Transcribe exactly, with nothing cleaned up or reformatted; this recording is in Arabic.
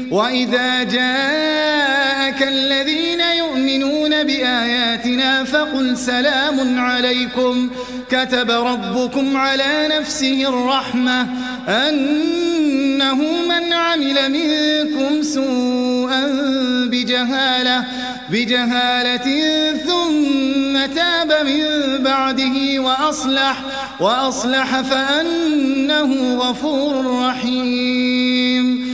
وإذا جاءك الذين يؤمنون بآياتنا فقل سلام عليكم كتب ربكم على نفسه الرحمة أنه من عمل منكم سوءا بجهالة, بجهالة ثم تاب من بعده وأصلح, وأصلح فأنه غفور رحيم